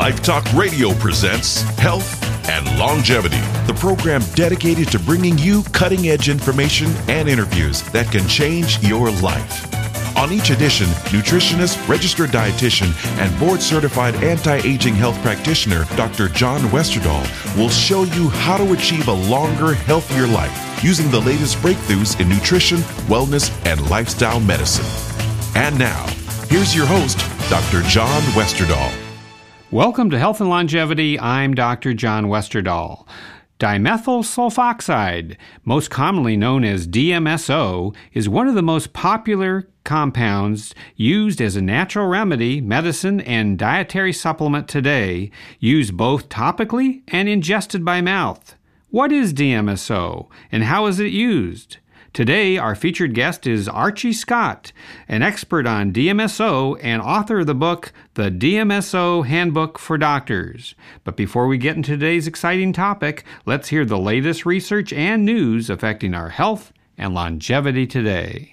Life Talk Radio presents Health and Longevity, the program dedicated to bringing you cutting-edge information and interviews that can change your life. On each edition, nutritionist, registered dietitian, and board-certified anti-aging health practitioner, Dr. John Westerdahl, will show you how to achieve a longer, healthier life using the latest breakthroughs in nutrition, wellness, and lifestyle medicine. And now, here's your host, Dr. John Westerdahl. Welcome to Health and Longevity. I'm Dr. John Westerdahl. Dimethyl sulfoxide, most commonly known as DMSO, is one of the most popular compounds used as a natural remedy, medicine, and dietary supplement today, used both topically and ingested by mouth. What is DMSO, and how is it used? Today, our featured guest is Archie Scott, an expert on DMSO and author of the book, The DMSO Handbook for Doctors. But before we get into today's exciting topic, let's hear the latest research and news affecting our health and longevity today.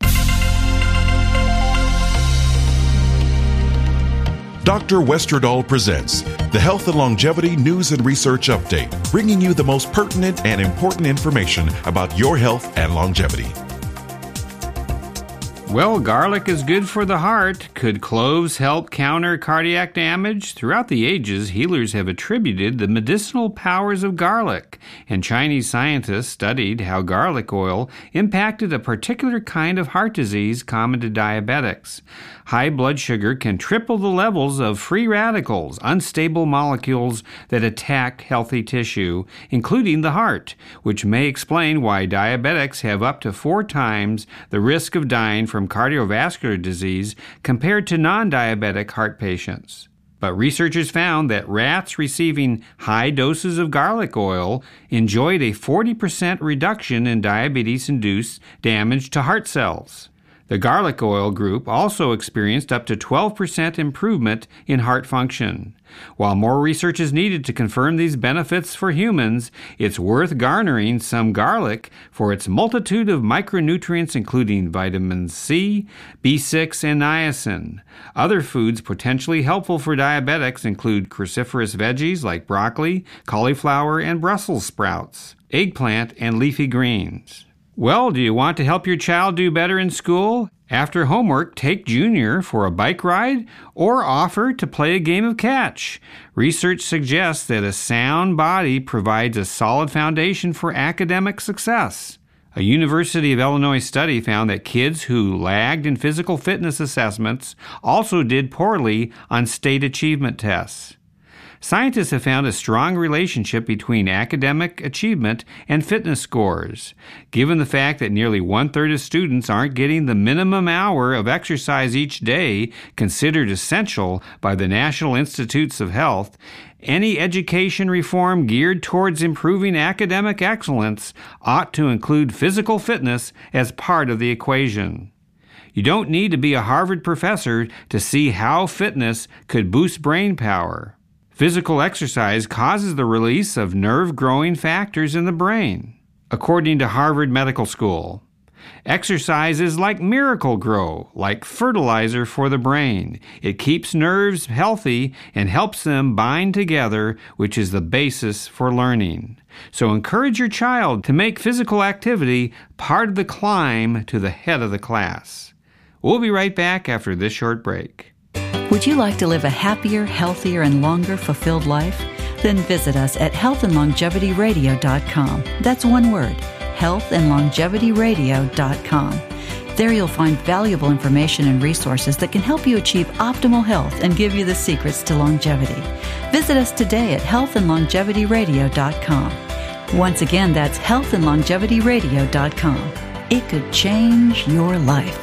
Dr. Westerdahl presents the Health and Longevity News and Research Update, bringing you the most pertinent and important information about your health and longevity. Well, garlic is good for the heart. Could cloves help counter cardiac damage? Throughout the ages, healers have attributed the medicinal powers of garlic, and Chinese scientists studied how garlic oil impacted a particular kind of heart disease common to diabetics. High blood sugar can triple the levels of free radicals, unstable molecules that attack healthy tissue, including the heart, which may explain why diabetics have up to 4 times the risk of dying from cardiovascular disease compared to non-diabetic heart patients. But researchers found that rats receiving high doses of garlic oil enjoyed a 40% reduction in diabetes-induced damage to heart cells. The garlic oil group also experienced up to 12% improvement in heart function. While more research is needed to confirm these benefits for humans, it's worth garnering some garlic for its multitude of micronutrients including vitamin C, B6, and niacin. Other foods potentially helpful for diabetics include cruciferous veggies like broccoli, cauliflower, and Brussels sprouts, eggplant, and leafy greens. Well, do you want to help your child do better in school? After homework, take Junior for a bike ride or offer to play a game of catch. Research suggests that a sound body provides a solid foundation for academic success. A University of Illinois study found that kids who lagged in physical fitness assessments also did poorly on state achievement tests. Scientists have found a strong relationship between academic achievement and fitness scores. Given the fact that nearly 1/3 of students aren't getting the minimum hour of exercise each day considered essential by the National Institutes of Health, any education reform geared towards improving academic excellence ought to include physical fitness as part of the equation. You don't need to be a Harvard professor to see how fitness could boost brain power. Physical exercise causes the release of nerve-growing factors in the brain, according to Harvard Medical School. Exercise is like Miracle-Gro, like fertilizer for the brain. It keeps nerves healthy and helps them bind together, which is the basis for learning. So encourage your child to make physical activity part of the climb to the head of the class. We'll be right back after this short break. Would you like to live a happier, healthier, and longer fulfilled life? Then visit us at healthandlongevityradio.com. That's one word, healthandlongevityradio.com. There you'll find valuable information and resources that can help you achieve optimal health and give you the secrets to longevity. Visit us today at healthandlongevityradio.com. Once again, that's healthandlongevityradio.com. It could change your life.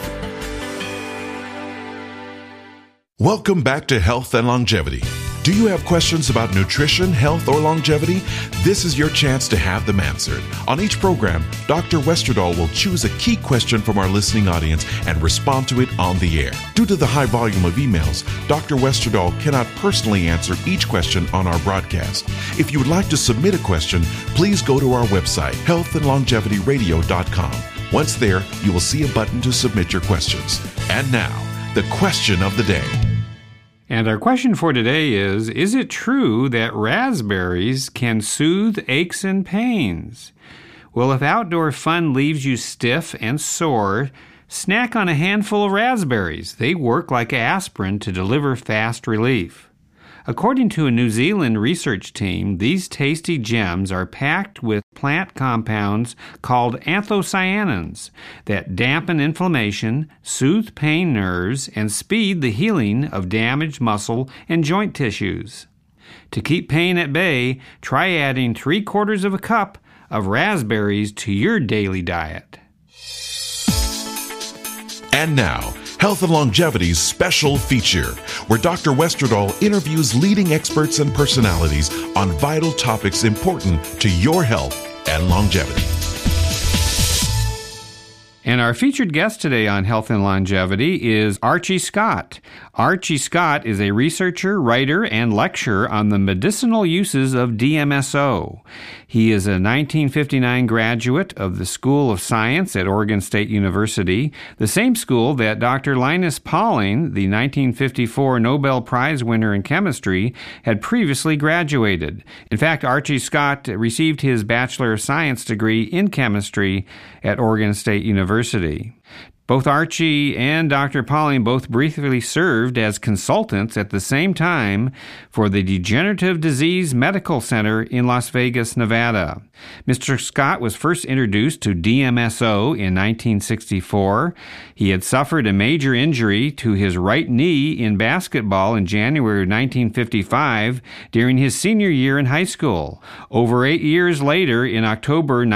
Welcome back to Health and Longevity. Do you have questions about nutrition, health, or longevity? This is your chance to have them answered. On each program, Dr. Westerdahl will choose a key question from our listening audience and respond to it on the air. Due to the high volume of emails, Dr. Westerdahl cannot personally answer each question on our broadcast. If you would like to submit a question, please go to our website, healthandlongevityradio.com. Once there, you will see a button to submit your questions. And now, the question of the day. And our question for today is it true that raspberries can soothe aches and pains? Well, if outdoor fun leaves you stiff and sore, snack on a handful of raspberries. They work like aspirin to deliver fast relief. According to a New Zealand research team, these tasty gems are packed with plant compounds called anthocyanins that dampen inflammation, soothe pain nerves, and speed the healing of damaged muscle and joint tissues. To keep pain at bay, try adding 3/4 cup of raspberries to your daily diet. And now, Health and Longevity's special feature, where Dr. Westerdahl interviews leading experts and personalities on vital topics important to your health and longevity. And our featured guest today on Health and Longevity is Archie Scott. Archie Scott is a researcher, writer, and lecturer on the medicinal uses of DMSO. He is a 1959 graduate of the School of Science at Oregon State University, the same school that Dr. Linus Pauling, the 1954 Nobel Prize winner in chemistry, had previously graduated. In fact, Archie Scott received his Bachelor of Science degree in chemistry at Oregon State University. Both Archie and Dr. Pauling both briefly served as consultants at the same time for the Degenerative Disease Medical Center in Las Vegas, Nevada. Mr. Scott was first introduced to DMSO in 1964. He had suffered a major injury to his right knee in basketball in January of 1955 during his senior year in high school. Over 8 years later, in October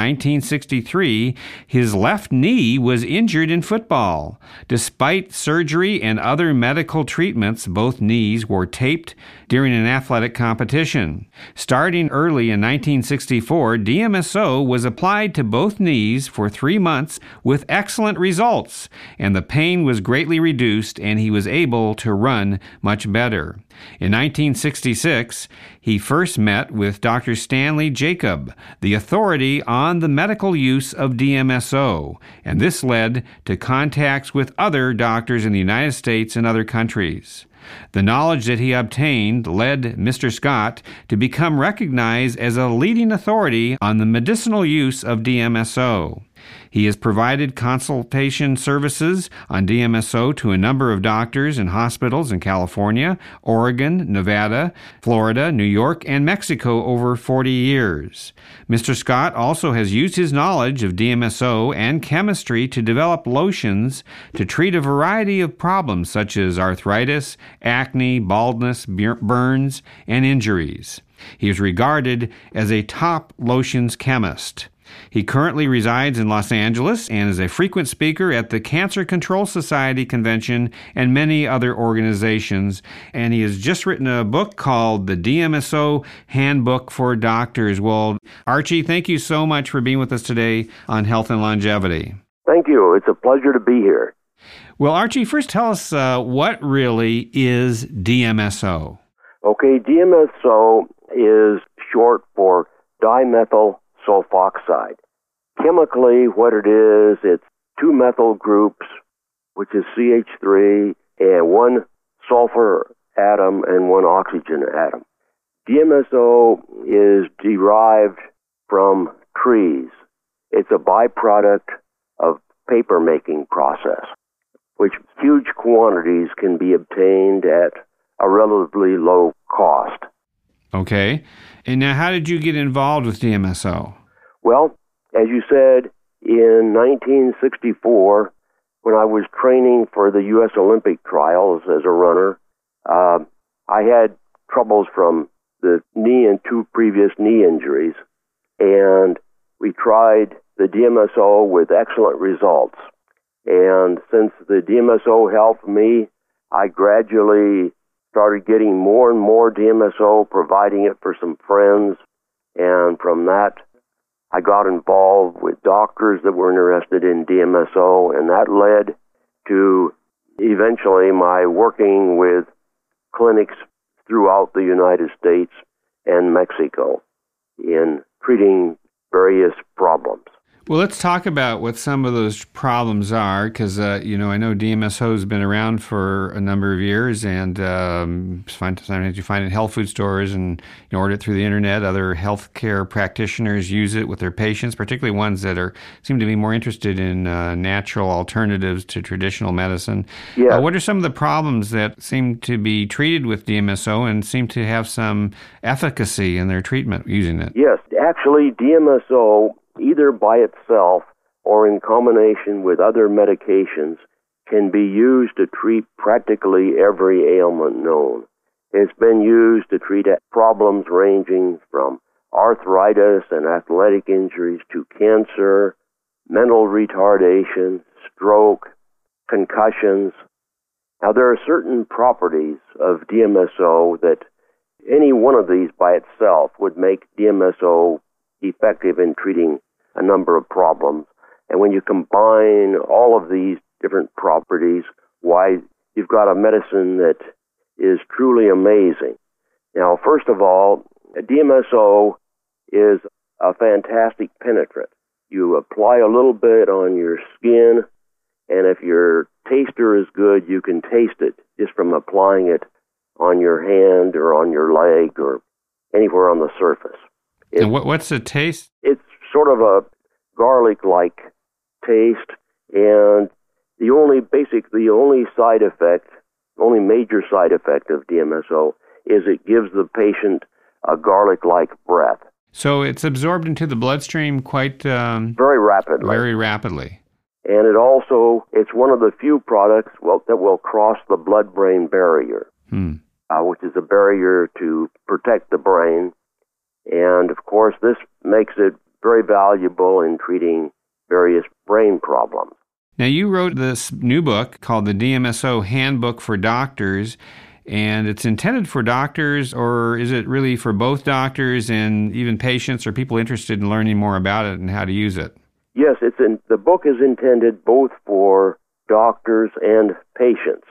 1963, his left knee was injured in football. Despite surgery and other medical treatments, both knees were taped during an athletic competition. Starting early in 1964, DMSO was applied to both knees for 3 months with excellent results, and the pain was greatly reduced and he was able to run much better. In 1966, he first met with Dr. Stanley Jacob, the authority on the medical use of DMSO, and this led to contacts with other doctors in the United States and other countries. The knowledge that he obtained led Mr. Scott to become recognized as a leading authority on the medicinal use of DMSO. He has provided consultation services on DMSO to a number of doctors and hospitals in California, Oregon, Nevada, Florida, New York, and Mexico over 40 years. Mr. Scott also has used his knowledge of DMSO and chemistry to develop lotions to treat a variety of problems such as arthritis, acne, baldness, burns, and injuries. He is regarded as a top lotions chemist. He currently resides in Los Angeles and is a frequent speaker at the Cancer Control Society Convention and many other organizations. And he has just written a book called The DMSO Handbook for Doctors. Well, Archie, thank you so much for being with us today on Health and Longevity. Thank you. It's a pleasure to be here. Well, Archie, first tell us what really is DMSO? Okay, DMSO is short for dimethyl sulfoxide. Chemically, what it is, it's 2 methyl groups, which is CH3, and 1 sulfur atom and 1 oxygen atom. DMSO is derived from trees. It's a byproduct of paper-making process, which huge quantities can be obtained at a relatively low cost. Okay. And now how did you get involved with DMSO? Well, as you said, in 1964, when I was training for the U.S. Olympic trials as a runner, I had troubles from the knee and 2 previous knee injuries, and we tried the DMSO with excellent results. And since the DMSO helped me, I gradually started getting more and more DMSO, providing it for some friends, and from that, I got involved with doctors that were interested in DMSO, and that led to eventually my working with clinics throughout the United States and Mexico in treating various problems. Well, let's talk about what some of those problems are, because, I know DMSO has been around for a number of years, and sometimes you find it in health food stores and order it through the internet. Other healthcare practitioners use it with their patients, particularly ones that seem to be more interested in natural alternatives to traditional medicine. Yeah. What are some of the problems that seem to be treated with DMSO and seem to have some efficacy in their treatment using it? Yes, actually, DMSO, either by itself or in combination with other medications, can be used to treat practically every ailment known. It's been used to treat problems ranging from arthritis and athletic injuries to cancer, mental retardation, stroke, concussions. Now, there are certain properties of DMSO that any one of these by itself would make DMSO effective in treating a number of problems. And when you combine all of these different properties, why, you've got a medicine that is truly amazing. Now, first of all, DMSO is a fantastic penetrant. You apply a little bit on your skin, and if your taster is good, you can taste it just from applying it on your hand or on your leg or anywhere on the surface. And what's the taste? It's sort of a garlic-like taste, and the only major side effect of DMSO is it gives the patient a garlic-like breath. So it's absorbed into the bloodstream quite very rapidly. Very rapidly. And it's one of the few products that will cross the blood-brain barrier, which is a barrier to protect the brain. And, of course, this makes it very valuable in treating various brain problems. Now, you wrote this new book called The DMSO Handbook for Doctors, and it's intended for doctors, or is it really for both doctors and even patients or people interested in learning more about it and how to use it? Yes, the book is intended both for doctors and patients.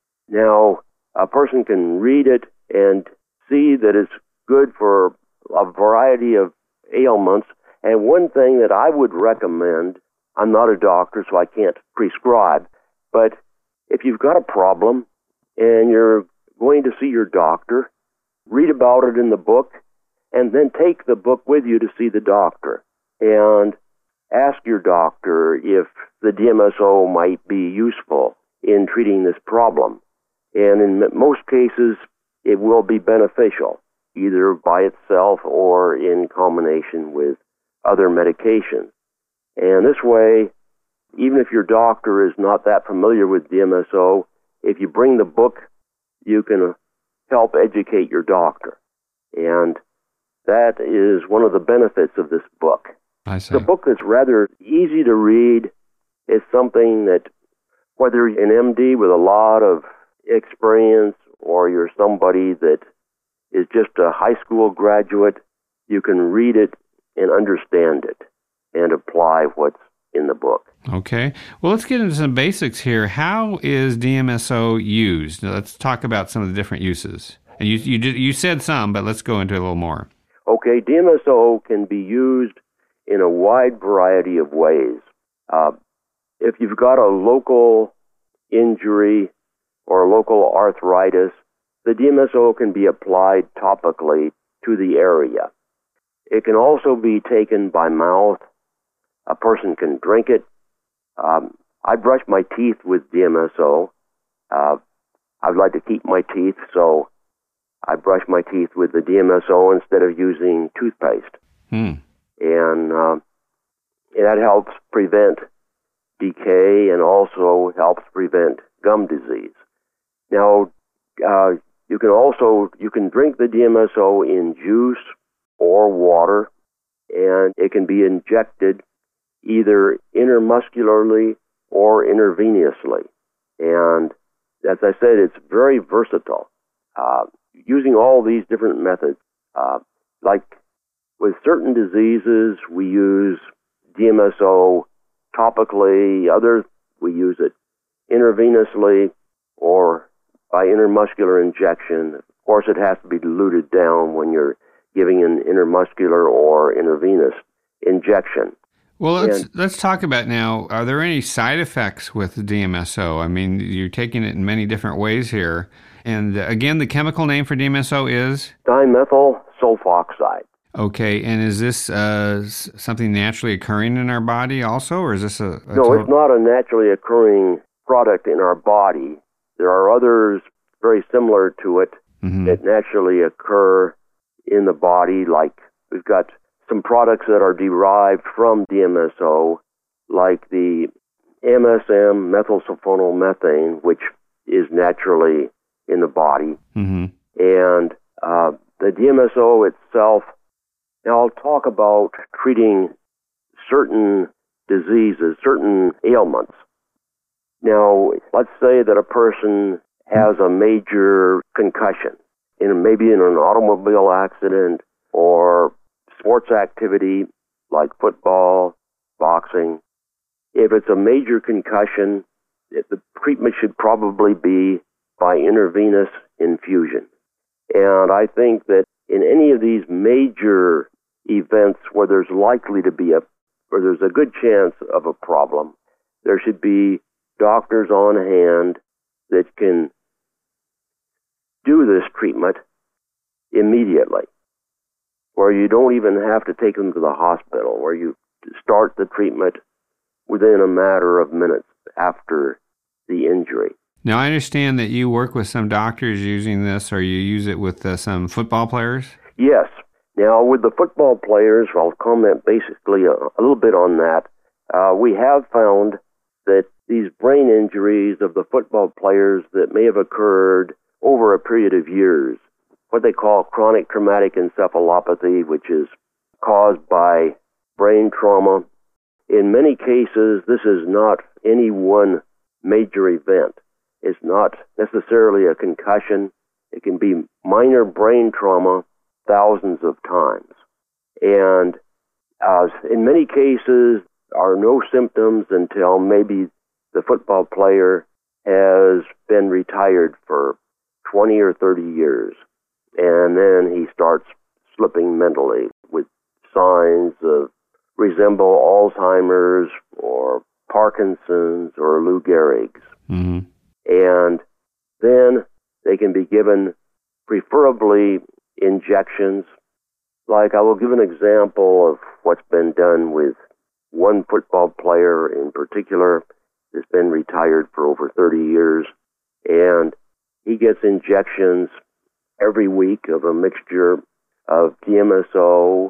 Now, a person can read it and see that it's good for a variety of ailments. And one thing that I would recommend, I'm not a doctor, so I can't prescribe, but if you've got a problem and you're going to see your doctor, read about it in the book, and then take the book with you to see the doctor. And ask your doctor if the DMSO might be useful in treating this problem. And in most cases, it will be beneficial, either by itself or in combination with other medications. And this way, even if your doctor is not that familiar with DMSO, if you bring the book, you can help educate your doctor. And that is one of the benefits of this book. I see. The book is rather easy to read. It's something that, whether you're an MD with a lot of experience or you're somebody that is just a high school graduate, you can read it and understand it and apply what's in the book. Okay. Well, let's get into some basics here. How is DMSO used? Now, let's talk about some of the different uses. And you said some, but let's go into a little more. Okay, DMSO can be used in a wide variety of ways. If you've got a local injury or a local arthritis, the DMSO can be applied topically to the area. It can also be taken by mouth. A person can drink it. I brush my teeth with DMSO. I'd like to keep my teeth, so I brush my teeth with the DMSO instead of using toothpaste. And that helps prevent decay and also helps prevent gum disease. Now, you can drink the DMSO in juice or water, and it can be injected either intermuscularly or intravenously. And as I said, it's very versatile. Using all these different methods, like with certain diseases, we use DMSO topically. Others, we use it intravenously or by intermuscular injection. Of course, it has to be diluted down when you're giving an intermuscular or intravenous injection. Well, let's talk about now, are there any side effects with DMSO? I mean, you're taking it in many different ways here. And again, the chemical name for DMSO is? Dimethyl sulfoxide. Okay, and is this something naturally occurring in our body also, or is this No, it's not a naturally occurring product in our body. There are others very similar to it that naturally occur in the body, like we've got some products that are derived from DMSO, like the MSM, methylsulfonylmethane, which is naturally in the body. And the DMSO itself, now I'll talk about treating certain diseases, certain ailments. Now, let's say that a person has a major concussion, maybe in an automobile accident or sports activity like football, boxing. If it's a major concussion, the treatment should probably be by intravenous infusion. And I think that in any of these major events where there's likely to be where there's a good chance of a problem, there should be doctors on hand that can do this treatment immediately, where you don't even have to take them to the hospital, where you start the treatment within a matter of minutes after the injury. Now, I understand that you work with some doctors using this, or you use it with some football players? Yes. Now, with the football players, I'll comment basically a little bit on that. We have found that these brain injuries of the football players that may have occurred over a period of years, what they call chronic traumatic encephalopathy, which is caused by brain trauma. In many cases, this is not any one major event. It's not necessarily a concussion. It can be minor brain trauma thousands of times. And in many cases, are no symptoms until maybe the football player has been retired for 20 or 30 years. And then he starts slipping mentally with signs of resemble Alzheimer's or Parkinson's or Lou Gehrig's. And then they can be given preferably injections. Like I will give an example of what's been done with one football player in particular that's been retired for over 30 years. And he gets injections every week of a mixture of DMSO,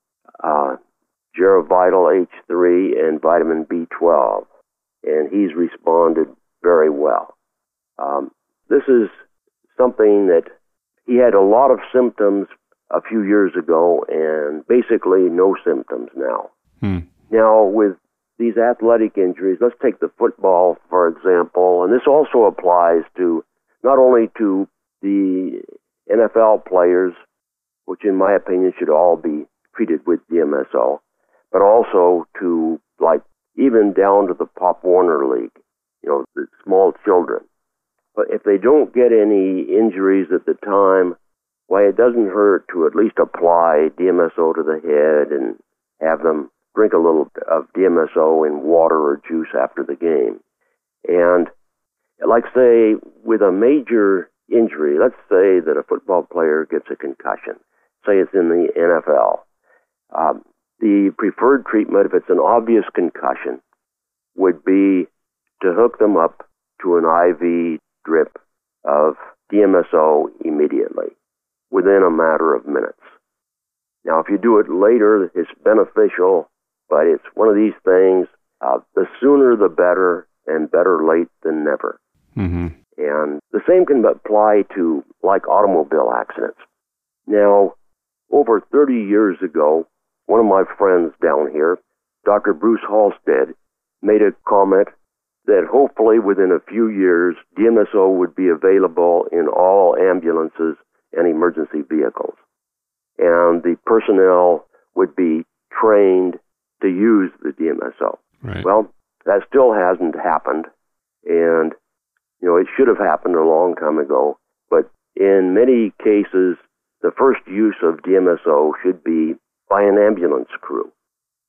Gerovital H3, and vitamin B12. And he's responded very well. This is something that he had a lot of symptoms a few years ago and basically no symptoms now. Now, with these athletic injuries, let's take the football, for example, and this also applies to not only to the NFL players, which in my opinion should all be treated with DMSO, but also to, like, even down to the Pop Warner League, the small children. But if they don't get any injuries at the time, why, it doesn't hurt to at least apply DMSO to the head and have them drink a little of DMSO in water or juice after the game. And like, say, with a major injury, let's say that a football player gets a concussion. Say it's in the NFL. The preferred treatment, if it's an obvious concussion, would be to hook them up to an IV drip of DMSO immediately, within a matter of minutes. Now, if you do it later, it's beneficial, but it's one of these things, the sooner the better, and better late than never. And the same can apply to, like, automobile accidents. Now, over 30 years ago, one of my friends down here, Dr. Bruce Halstead, made a comment that hopefully within a few years, DMSO would be available in all ambulances and emergency vehicles. And the personnel would be trained to use the DMSO. Right. Well, that still hasn't happened. And, it should have happened a long time ago. But in many cases, the first use of DMSO should be by an ambulance crew.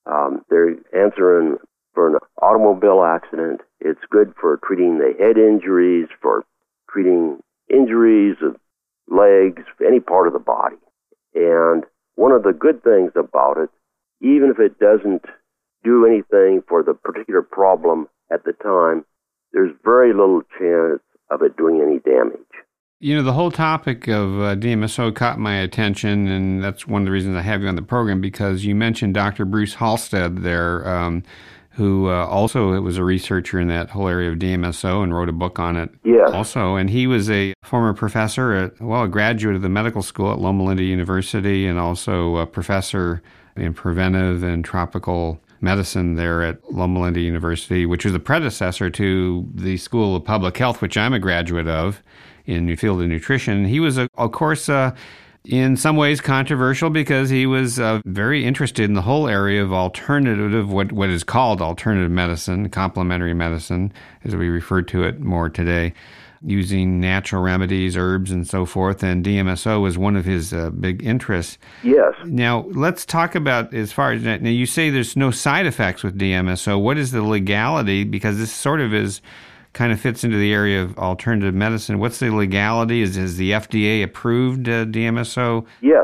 They're answering for an automobile accident. It's good for treating the head injuries, for treating injuries of legs, any part of the body. And one of the good things about it, even if it doesn't do anything for the particular problem at the time, there's very little chance of it doing any damage. You know, the whole topic of DMSO caught my attention, and that's one of the reasons I have you on the program, because you mentioned Dr. Bruce Halstead there, who also was a researcher in that whole area of DMSO and wrote a book on it also. And he was a former professor a graduate of the medical school at Loma Linda University, and also a professor in preventive and tropical medicine there at Loma Linda University, which was the predecessor to the School of Public Health, which I'm a graduate of in the field of nutrition. He was, of course, in some ways controversial because he was very interested in the whole area of alternative, what is called alternative medicine, complementary medicine, as we refer to it more today, using natural remedies, herbs, and so forth. And DMSO was one of his big interests. Yes. Now, let's talk about, as far as, now you say there's no side effects with DMSO. What is the legality? Because this sort of kind of fits into the area of alternative medicine. What's the legality? Is the FDA approved DMSO? Yes.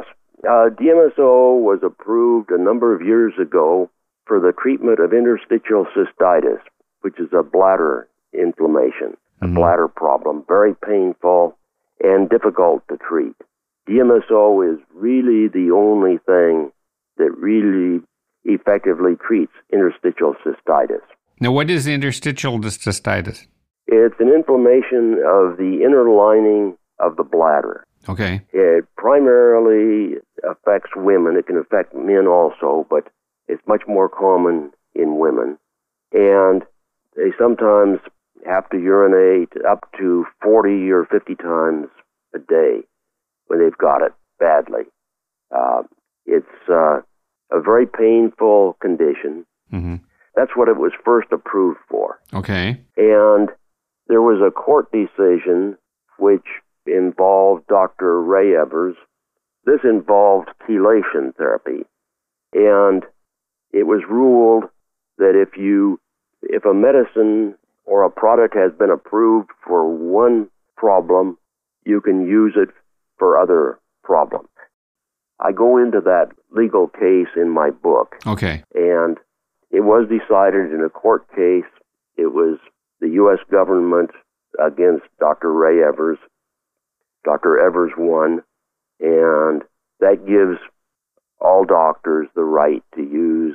DMSO was approved a number of years ago for the treatment of interstitial cystitis, which is a bladder inflammation, a bladder problem, very painful and difficult to treat. DMSO is really the only thing that really effectively treats interstitial cystitis. Now, what is interstitial cystitis? It's an inflammation of the inner lining of the bladder. Okay. It primarily affects women. It can affect men also, but it's much more common in women. And they sometimes have to urinate up to 40 or 50 times a day when they've got it badly. It's a very painful condition. Mm-hmm. That's what it was first approved for. Okay. And there was a court decision which involved Dr. Ray Evers. This involved chelation therapy. And it was ruled that if a medicine or a product has been approved for one problem, you can use it for other problems. I go into that legal case in my book. Okay. And it was decided in a court case. It was the U.S. government against Dr. Ray Evers. Dr. Evers won, and that gives all doctors the right to use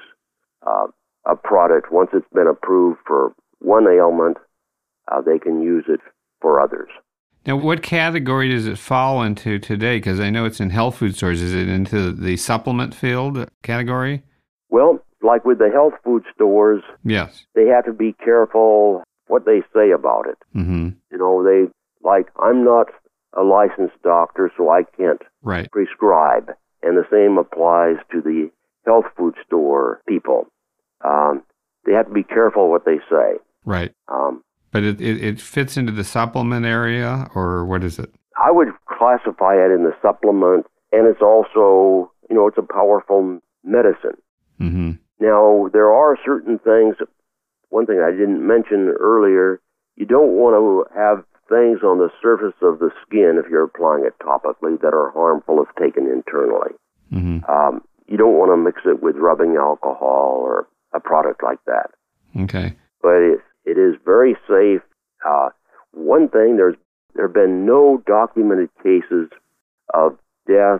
a product. Once it's been approved for one ailment, they can use it for others. Now, what category does it fall into today? Because I know it's in health food stores. Is it into the supplement field category? Well, like with the health food stores, yes, they have to be careful what they say about it. Mm-hmm. You know, I'm not a licensed doctor, so I can't prescribe. And the same applies to the health food store people. They have to be careful what they say. Right. But it fits into the supplement area, or what is it? I would classify it in the supplement, and it's also, it's a powerful medicine. Mm-hmm. Now, there are certain things, one thing I didn't mention earlier, you don't want to have things on the surface of the skin if you're applying it topically that are harmful if taken internally. Mm-hmm. You don't want to mix it with rubbing alcohol or a product like that. Okay. But it is very safe. One thing, there have been no documented cases of death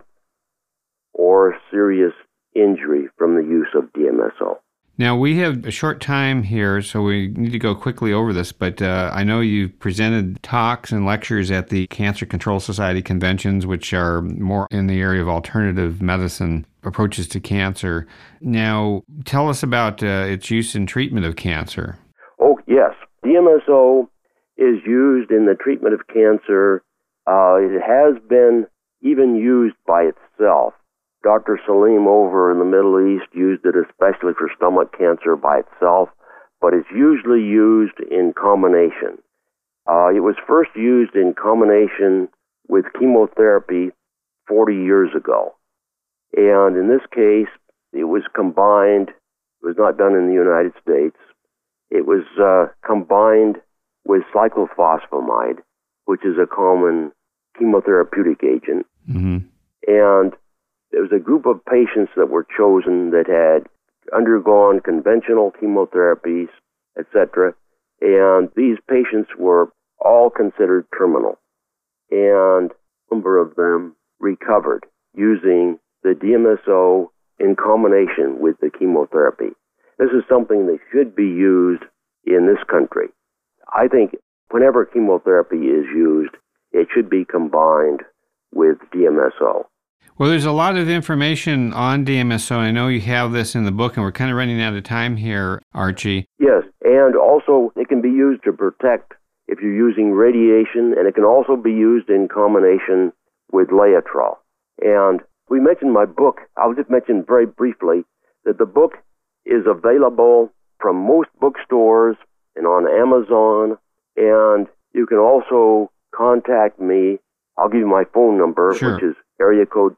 or serious injury from the use of DMSO. Now, we have a short time here, so we need to go quickly over this, but I know you've presented talks and lectures at the Cancer Control Society conventions, which are more in the area of alternative medicine approaches to cancer. Now, tell us about its use in treatment of cancer. Oh, yes. DMSO is used in the treatment of cancer. It has been even used by itself. Dr. Salim over in the Middle East used it especially for stomach cancer by itself, but it's usually used in combination. It was first used in combination with chemotherapy 40 years ago. And in this case, it was combined It was not done in the United States. It was combined with cyclophosphamide, which is a common chemotherapeutic agent. Mm-hmm. And there was a group of patients that were chosen that had undergone conventional chemotherapies, etc. And these patients were all considered terminal. And a number of them recovered using the DMSO in combination with the chemotherapy. This is something that should be used in this country. I think whenever chemotherapy is used, it should be combined with DMSO. Well, there's a lot of information on DMSO, and I know you have this in the book, and we're kind of running out of time here, Archie. Yes, and also it can be used to protect if you're using radiation, and it can also be used in combination with Laetrile. And we mentioned my book. I'll just mention very briefly that the book is available from most bookstores and on Amazon, and you can also contact me. I'll give you my phone number, Sure. which is area code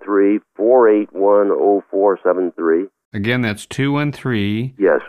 213-481-0473. Again, that's 213 Yes.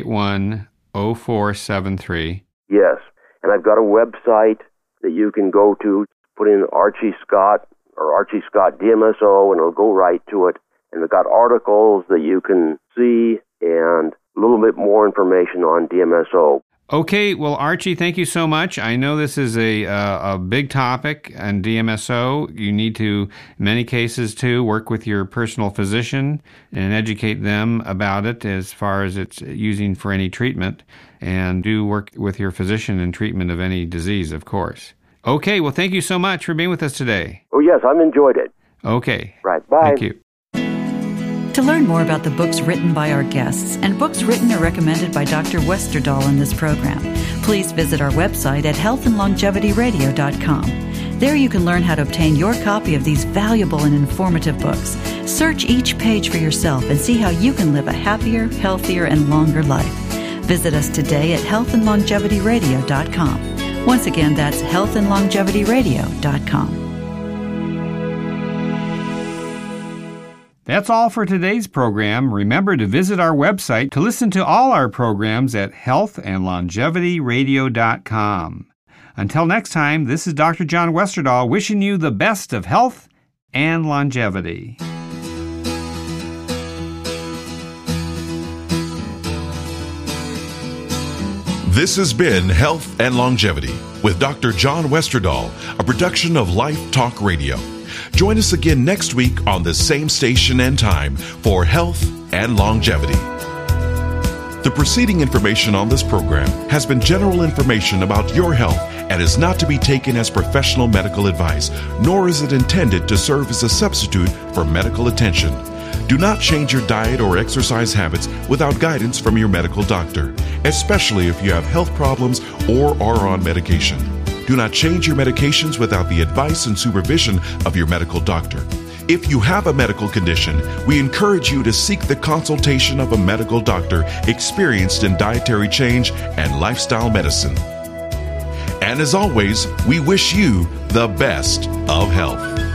481-0473. Yes. And I've got a website that you can go to, put in Archie Scott or Archie Scott DMSO, and it'll go right to it. And I've got articles that you can see and a little bit more information on DMSO. Okay, well, Archie, thank you so much. I know this is a big topic on DMSO. You need to, in many cases, too, work with your personal physician and educate them about it as far as it's using for any treatment. And do work with your physician in treatment of any disease, of course. Okay, well, thank you so much for being with us today. Oh, yes, I've enjoyed it. Okay. Right, bye. Thank you. To learn more about the books written by our guests and books written or recommended by Dr. Westerdahl in this program, please visit our website at healthandlongevityradio.com. There you can learn how to obtain your copy of these valuable and informative books. Search each page for yourself and see how you can live a happier, healthier, and longer life. Visit us today at healthandlongevityradio.com. Once again, that's healthandlongevityradio.com. That's all for today's program. Remember to visit our website to listen to all our programs at healthandlongevityradio.com. Until next time, this is Dr. John Westerdahl wishing you the best of health and longevity. This has been Health and Longevity with Dr. John Westerdahl, a production of Life Talk Radio. Join us again next week on the same station and time for Health and Longevity. The preceding information on this program has been general information about your health and is not to be taken as professional medical advice, nor is it intended to serve as a substitute for medical attention. Do not change your diet or exercise habits without guidance from your medical doctor, especially if you have health problems or are on medication. Do not change your medications without the advice and supervision of your medical doctor. If you have a medical condition, we encourage you to seek the consultation of a medical doctor experienced in dietary change and lifestyle medicine. And as always, we wish you the best of health.